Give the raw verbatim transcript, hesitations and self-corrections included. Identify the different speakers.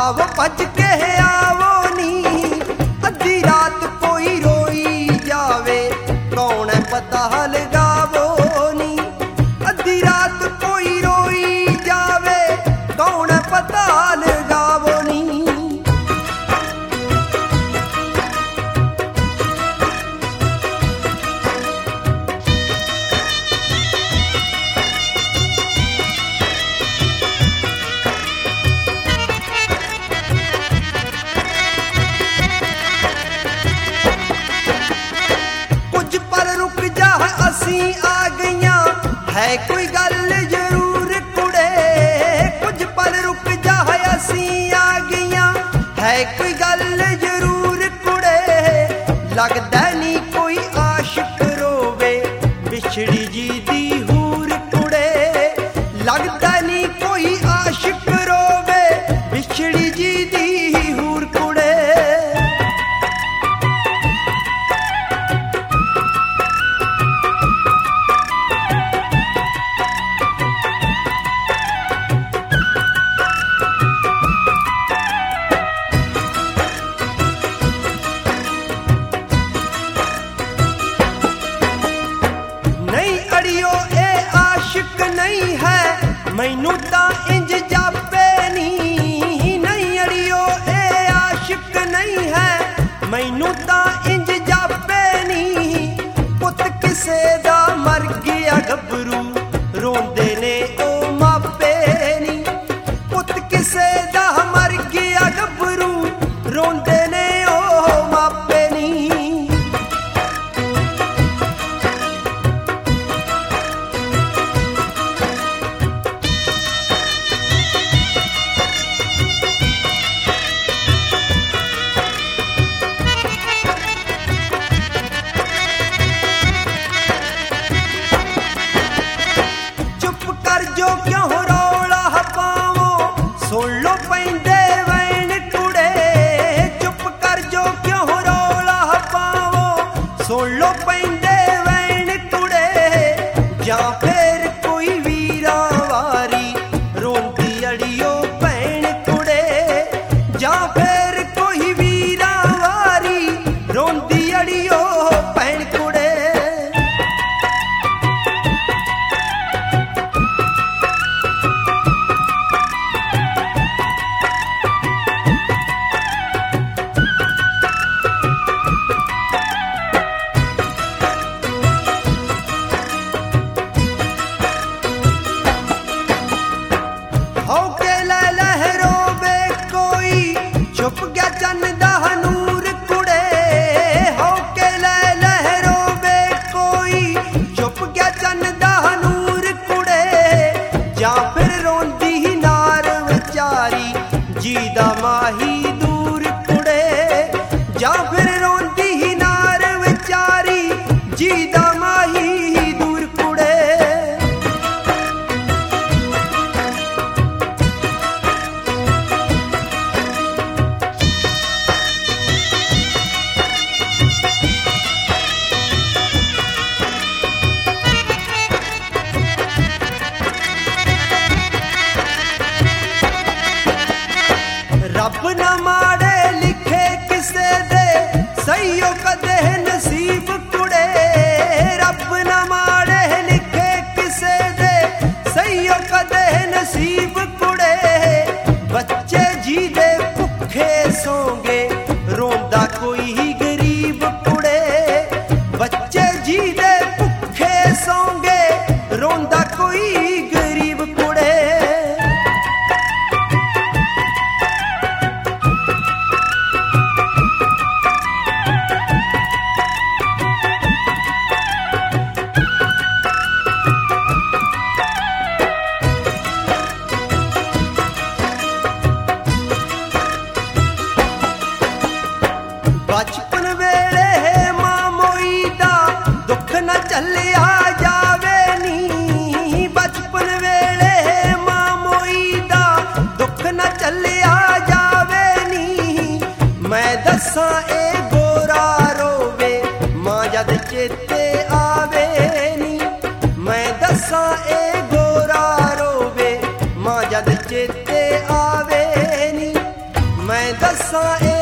Speaker 1: आवो भज के आवो नी, अद्धी रात कोई रोई जावे, कौन है पता लगावो नी। अद्धी रात कोई रोई जावे, कौन है पता लगावो नी। असी आ गईयां है कोई गल जरूर कुड़े, कुछ पल रुक जा है असी आ गईयां है कोई गल जरूर कुड़े। लगदा नी कोई आशिक रोवे बिछड़ी जी दी हूर कुड़े, लगदा नी कोई आशिक रोवे बिछड़ी जी दी हूर कुड़े। नहीं है मैनू तां इंज जापे नी, नहीं अड़ियो ए आशिक नहीं है मैनू तां इंज जापे नी। पुत किसे दा मर गया गबरू रोंदे ने ओ मापे नी, पुत किसे दा मर गया गबरू रोंदे ने ओ मापे नी। जो क्यों रौला पावो सुन लो पैंदे वैन कुड़े, चुप कर जो क्यों रौला पावो सुन लो पैंदे वैन कुड़े। जां फिर कोई वीरा वारी रोंदी अड़ियो भैन कुड़े, जां फिर कोई वीरा वारी रोंदी अड़ियो भैन कुड़े। छुप गया चन्न दा नूर कुड़े, हो के लै लहरों बे कोई छुप गया चन्न दा नूर कुड़े। जां फिर रोंदी नार विचारी जी दा माही दूर कुड़े, जां फिर रोंदी नार विचारी जी दा माही दूर कुड़े। रब न माड़े लिखे किसे दे सईयो कदे नसीब कुड़े, रब न माड़े लिखे किसे दे सईयो कदे नसीब कुड़े। बच्चे जी दे भुखे सोंगे रोंदा कोई गरीब कुड़े, बच्चे जी दे भुखे सोंगे रोंदा कोई गरीब कुड़े। बचपन वेले मां मोई दा दुख न चलिया जावे नी, बचपन वेले मां मोई दा दुख न चलिया जावे नी। मैं दसां ए गोरा रोवे मां जद चेते आवे नी, मैं दसां ए गोरा रोवे मां जद चेते आवे नी। दस्सां